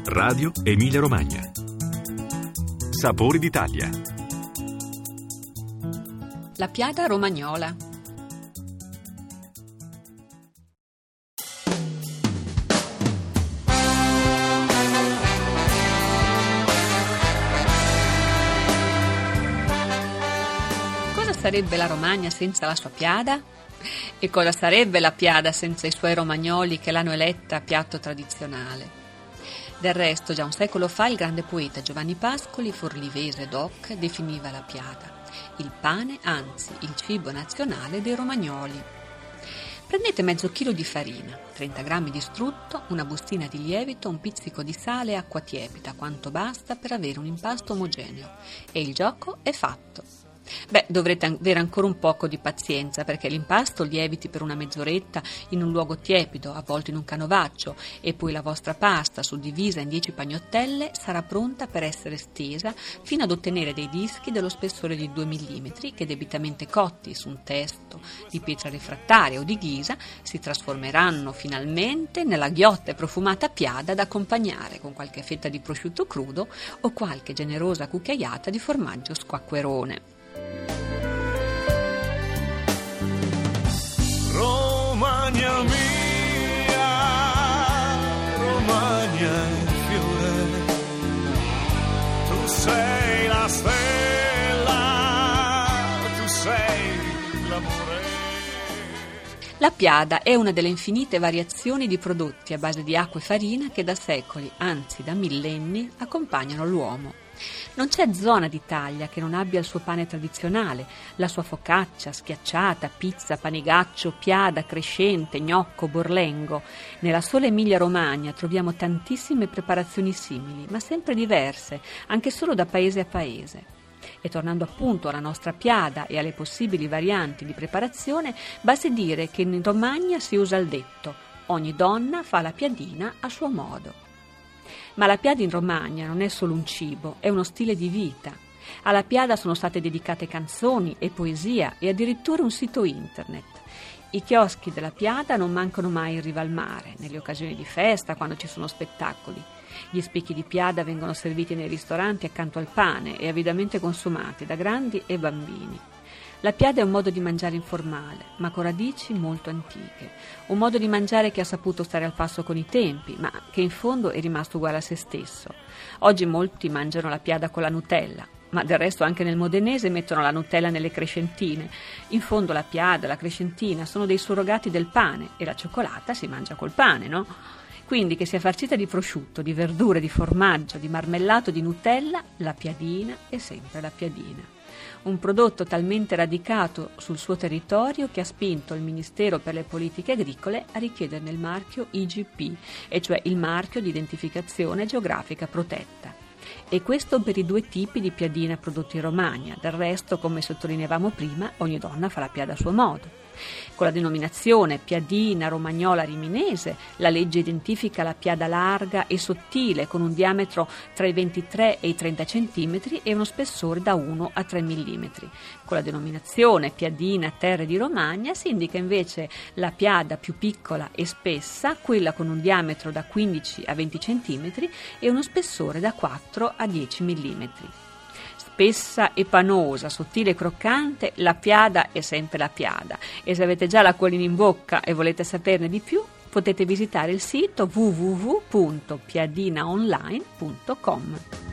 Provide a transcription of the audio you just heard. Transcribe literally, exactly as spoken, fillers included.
Radio Emilia Romagna. Sapori d'Italia. La piada romagnola. Cosa sarebbe la Romagna senza la sua piada? E cosa sarebbe la piada senza i suoi romagnoli che l'hanno eletta piatto tradizionale? Del resto, già un secolo fa il grande poeta Giovanni Pascoli, forlivese doc, definiva la piada il pane, anzi il cibo nazionale dei romagnoli. Prendete mezzo chilo di farina, trenta grammi di strutto, una bustina di lievito, un pizzico di sale e acqua tiepida, quanto basta per avere un impasto omogeneo, e il gioco è fatto. Beh, dovrete avere ancora un poco di pazienza, perché l'impasto lieviti per una mezz'oretta in un luogo tiepido, avvolto in un canovaccio, e poi la vostra pasta, suddivisa in dieci pagnottelle, sarà pronta per essere stesa fino ad ottenere dei dischi dello spessore di due millimetri che, debitamente cotti su un testo di pietra refrattaria o di ghisa, si trasformeranno finalmente nella ghiotta e profumata piada da accompagnare con qualche fetta di prosciutto crudo o qualche generosa cucchiaiata di formaggio squacquerone. Romagna mia, Romagna in fiore, tu sei la stella, tu sei l'amore. La piada è una delle infinite variazioni di prodotti a base di acqua e farina che da secoli, anzi da millenni, accompagnano l'uomo. Non c'è zona d'Italia che non abbia il suo pane tradizionale, la sua focaccia, schiacciata, pizza, panigaccio, piada, crescente, gnocco, borlengo. Nella sola Emilia-Romagna troviamo tantissime preparazioni simili, ma sempre diverse, anche solo da paese a paese. E tornando appunto alla nostra piada e alle possibili varianti di preparazione, basti dire che in Romagna si usa il detto: ogni donna fa la piadina a suo modo. Ma la piada in Romagna non è solo un cibo, è uno stile di vita. Alla piada sono state dedicate canzoni e poesia e addirittura un sito internet. I chioschi della piada non mancano mai in riva al mare, nelle occasioni di festa, quando ci sono spettacoli. Gli spicchi di piada vengono serviti nei ristoranti accanto al pane e avidamente consumati da grandi e bambini. La piada è un modo di mangiare informale, ma con radici molto antiche. Un modo di mangiare che ha saputo stare al passo con i tempi, ma che in fondo è rimasto uguale a se stesso. Oggi molti mangiano la piada con la Nutella, ma del resto anche nel modenese mettono la Nutella nelle crescentine. In fondo la piada, la crescentina sono dei surrogati del pane e la cioccolata si mangia col pane, no? Quindi che sia farcita di prosciutto, di verdure, di formaggio, di marmellato, di Nutella, la piadina è sempre la piadina. Un prodotto talmente radicato sul suo territorio che ha spinto il Ministero per le Politiche Agricole a richiederne il marchio I G P, e cioè il marchio di identificazione geografica protetta. E questo per i due tipi di piadina prodotti in Romagna. Del resto, come sottolineavamo prima, ogni donna fa la piada a suo modo. Con la denominazione piadina romagnola riminese, la legge identifica la piada larga e sottile con un diametro tra i ventitré e i trenta centimetri e uno spessore da uno a tre millimetri. Con la denominazione piadina terre di Romagna si indica invece la piada più piccola e spessa, quella con un diametro da quindici a venti centimetri e uno spessore da quattro a dieci millimetri. Spessa e panosa, sottile e croccante, la piada è sempre la piada. E se avete già l'acquolina in bocca e volete saperne di più, potete visitare il sito w w w punto piadinaonline punto com.